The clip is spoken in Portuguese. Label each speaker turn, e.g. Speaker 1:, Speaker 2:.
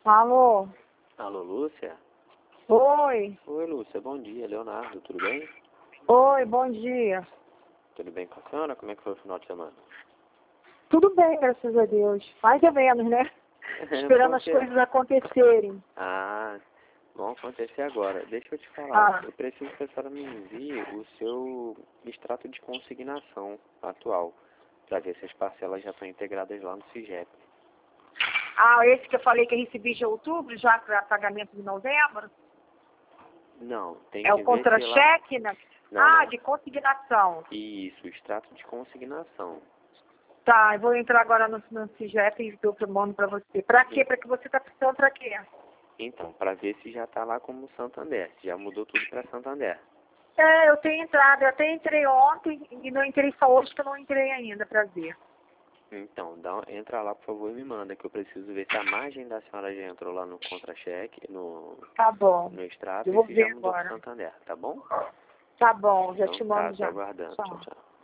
Speaker 1: Alô?
Speaker 2: Alô, Lúcia?
Speaker 1: Oi.
Speaker 2: Oi, Lúcia, bom dia. Leonardo, tudo bem?
Speaker 1: Oi, bom dia.
Speaker 2: Tudo bem com a senhora? Como é que foi o final de semana?
Speaker 1: Tudo bem, graças a Deus. Mais ou menos, né? Esperando as coisas acontecerem.
Speaker 2: Ah, vão acontecer agora. Deixa eu te falar.
Speaker 1: Ah.
Speaker 2: Eu preciso que a senhora me envie o seu extrato de consignação atual, para ver se as parcelas já estão integradas lá no CIGEP.
Speaker 1: Ah, esse que eu falei que eu recebi de outubro, já para pagamento de novembro?
Speaker 2: Não, tem
Speaker 1: É
Speaker 2: que
Speaker 1: o
Speaker 2: ver se lá...
Speaker 1: contra-cheque, né?
Speaker 2: Não.
Speaker 1: De consignação.
Speaker 2: Isso, extrato de consignação.
Speaker 1: Tá, eu vou entrar agora no CIGEP e dou o mando para você. Para quê? Para que você está precisando para quê?
Speaker 2: Então, para ver se já está lá como Santander, se já mudou tudo para Santander.
Speaker 1: É, eu tenho entrado. Eu até entrei ontem e não entrei só hoje, que eu não entrei ainda para ver.
Speaker 2: Então, entra lá, por favor, e me manda, que eu preciso ver se a margem da senhora já entrou lá no contra-cheque,
Speaker 1: Tá bom.
Speaker 2: no extrato,
Speaker 1: Eu
Speaker 2: e
Speaker 1: vou
Speaker 2: se já
Speaker 1: ver
Speaker 2: mudou para
Speaker 1: agora.
Speaker 2: Santander, tá bom?
Speaker 1: Tá bom, já
Speaker 2: Então
Speaker 1: te
Speaker 2: tá,
Speaker 1: mando
Speaker 2: tô
Speaker 1: já.
Speaker 2: aguardando. Tchau,
Speaker 1: Tchau.
Speaker 2: tchau.